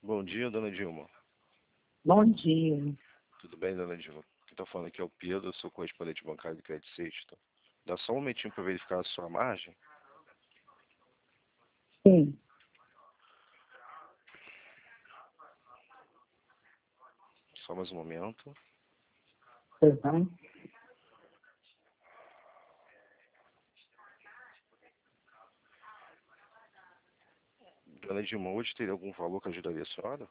Bom dia, dona Dilma. Bom dia. Tudo bem, dona Dilma? Quem está falando aqui é o Pedro, eu sou correspondente bancário do Crédito Sexto. Dá só um momentinho para verificar a sua margem. Sim. Só mais um momento. Pois não? Dona Dilma, hoje teria algum valor que ajudaria a senhora?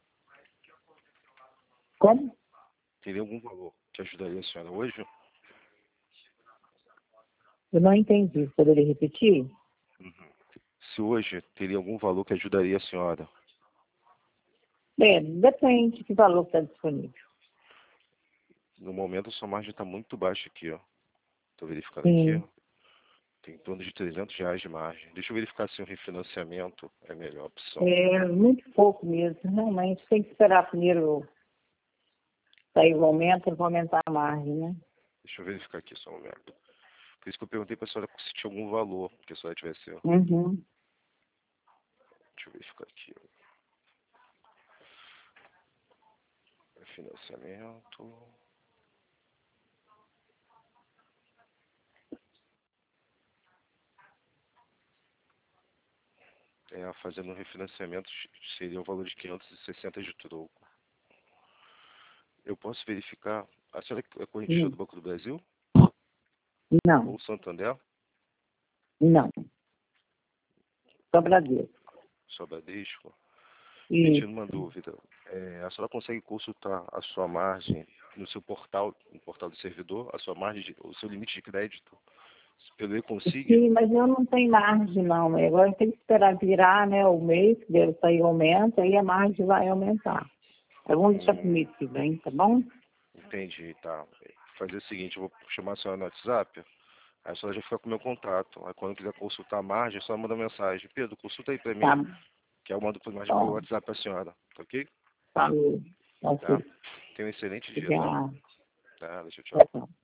Como? Teria algum valor que ajudaria a senhora hoje? Eu não entendi. Poderia repetir? Se hoje teria algum valor que ajudaria a senhora? Bem, depende de que valor está disponível. No momento, a sua margem está muito baixa aqui, ó. Estou verificando aqui, Sim. ó. Tem em torno de R$ 300 de margem. Deixa eu verificar se o refinanciamento é a melhor opção. É muito pouco mesmo. Realmente tem que esperar primeiro sair o aumento, eu vou aumentar a margem, né? Deixa eu verificar aqui só um momento. Por isso que eu perguntei para a senhora se tinha algum valor que a senhora tivesse. Uhum. Deixa eu verificar aqui. Financiamento. Fazendo um refinanciamento seria o valor de 560 de troco. Eu posso verificar. A senhora é correntista do Sim. Banco do Brasil? Não, Ou Santander? não. Só Bradesco. Só Bradesco? Me tira uma Isso. dúvida. A senhora consegue consultar a sua margem no seu portal, no portal do servidor, a sua margem, o seu limite de crédito? Pelo e-consigne? Sim, mas eu não tenho margem, não. Né? Agora tem que esperar virar, né, o mês, que deve sair o aumento, aí a margem vai aumentar. Vamos deixar para o mês que vem, tá bom? Entendi, tá. Fazer o seguinte, eu vou chamar a senhora no WhatsApp, aí a senhora já fica com o meu contato. Aí quando quiser consultar a margem, é só manda mensagem. Pedro, consulta aí pra Tá mim, que eu mando por margem pelo bom. WhatsApp pra senhora, tá ok? Falou. Tá? Ok. Tenha um excelente dia, tá? Obrigada. Tá, deixa eu tchau. Tchau, tchau.